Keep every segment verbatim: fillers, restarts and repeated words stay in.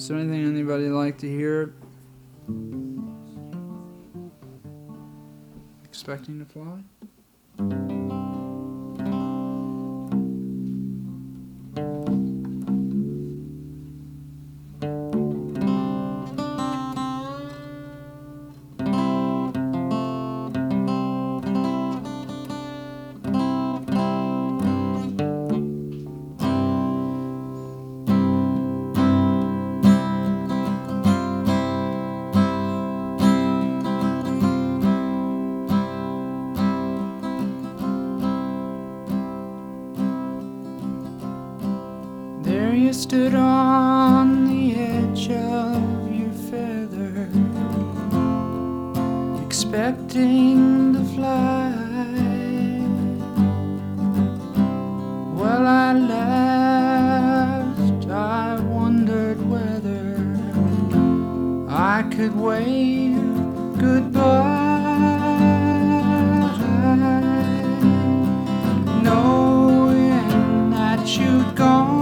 Is there anything anybody like to hear? Expecting to fly? There you stood on the edge of your feather, expecting to fly. Well, I laughed, I wondered whether I could wave goodbye, knowing that you'd gone.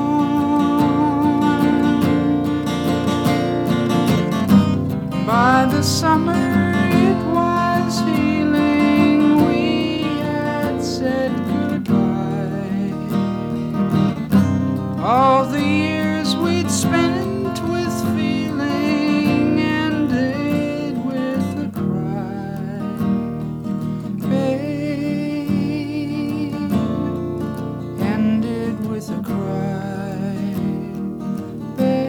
By the summer it was healing, we had said goodbye. All the years we'd spent with feeling ended with a cry. Babe, ended with a cry. Babe,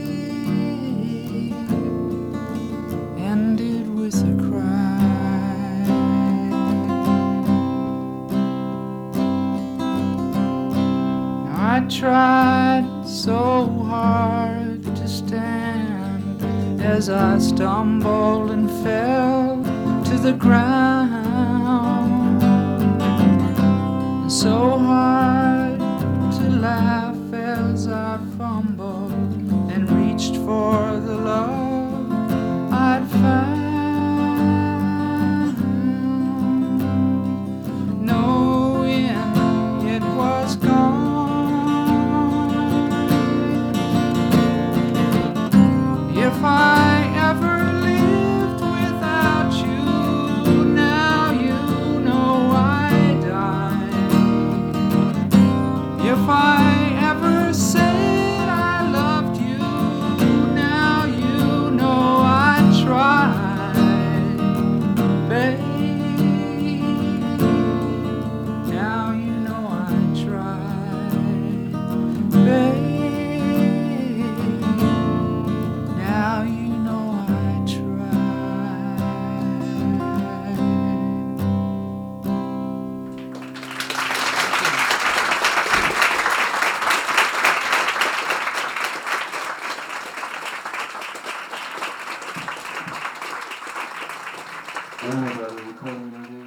ended with a cry. I tried so hard to stand as I stumbled and fell to the ground, so hard to laugh as I fumbled and reached for the love I'd found, knowing it was gone. If I ever lived without you, now you know I died. If I ever said I loved you, now you know I tried. Babe, now you know I tried. Babe, now you know I tried. All right, brother, we're calling it a day.